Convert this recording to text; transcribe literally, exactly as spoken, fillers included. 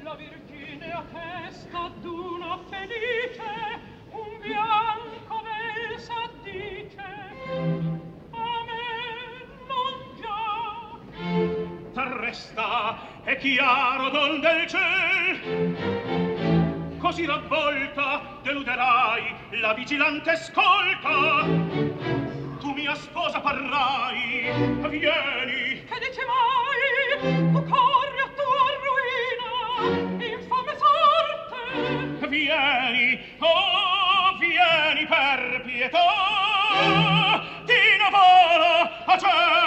la Vergine a testa d'una felice un bianco vel s'addice. A me non già. T'arresta, è chiaro don del ciel. Così ravvolta deluderai la vigilante scolta. Tu mia sposa parrai, vieni. Che dici mai? Tu corri a tua ruina, infame sorte. Vieni, oh, vieni per pietà. Ti navora a cielo.